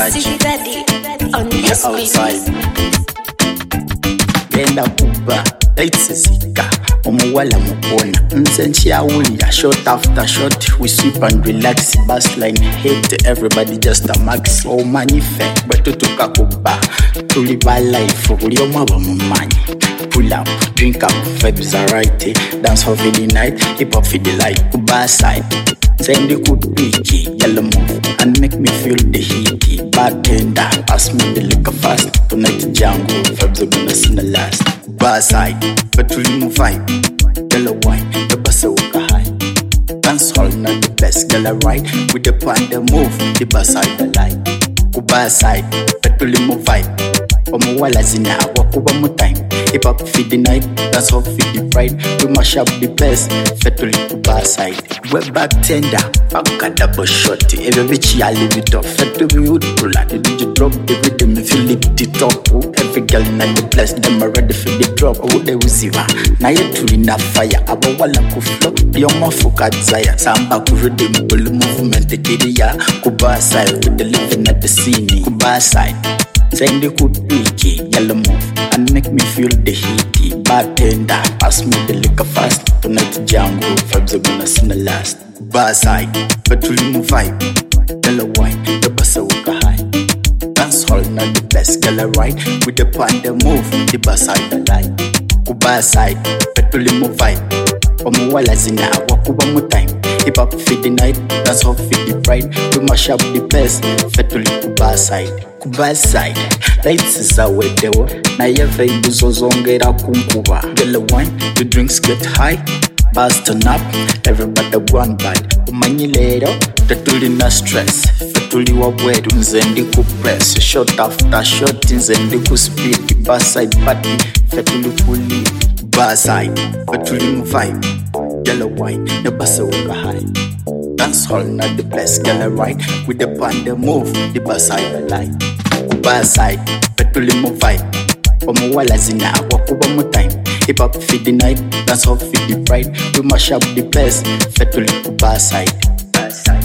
City Daddy on this outside. Genda kuba Sika Omuwala mukona Nsenchi ya ulia shot after shot. We sweep and relax. Bass line hit everybody just a max. Oh manife Beto tuka kuba Tuliba life Ulio mwa mumanyi. Pull up, drink up, vibes are right. Dance for the night, hip hop for the light. Kuba side, send the good picky, yellow move, and make me feel the heat. Bartender, pass me the liquor fast. Tonight the jungle, vibes are gonna see the last. Kuba side, but we move vibe. Yellow wine, the bus walk high. Dance hall, not the best, girl right. With the pan, the move, the bus side the light. Kuba side, but we move vibe. Omuwala zina wakuba mu time. Hip hop feed the night, that's how feed the pride. We mash up the best, fetuli kuba side. We back tender, back a double shot. Every bitch ya leave it off. Fetuli wood pull out, the DJ drop the rhythm, me feel it the top. Every girl in the place, them are ready for the drop. Oh, they will see her. Na yetuli na fire, aba wala ku flow. Yomo fuka desire, samba ku rhythm, bulu movement the kiriya. Kuba side, with the living at the scene. Kuba side. Send the good picky, yellow move, and make me feel the heat. Bartender, pass me the liquor fast. Tonight the jungle, vibes are gonna see the last. Bar side, but we move vibe. Yellow wine, the bus walk high. Dance hall, not the best, girl right. With the pan, the move, the bus side the light. Kuba side, but we move vibe. Omuwala zina, wakuba mu time. Hip hop feed the night, that's how feed the pride. We mash up the best, fetuli kuba side. Kuba side, lights is a wedewo. Na ye vibe zozongera kunkuba. Yellow wine, the drinks get high. Bars turn up, everybody one bad. Umanyi lero, tetuli na stress. Fetuli wa wedu, nzendi kupress. Shot after shot, nzendi kuspeed. Bar side party, fetuli fully. Bar side, fetuli vibe. Yellow wine, the bus walk high. Dance hall, not the best, girl right. With the pan, the move, the bus side the light. Kuba side, petuli move vibe. Omuwala zina, wakuba mu time. Hip hop feed the night, dance hall feed the pride. We mash up the best, fetuli kuba side.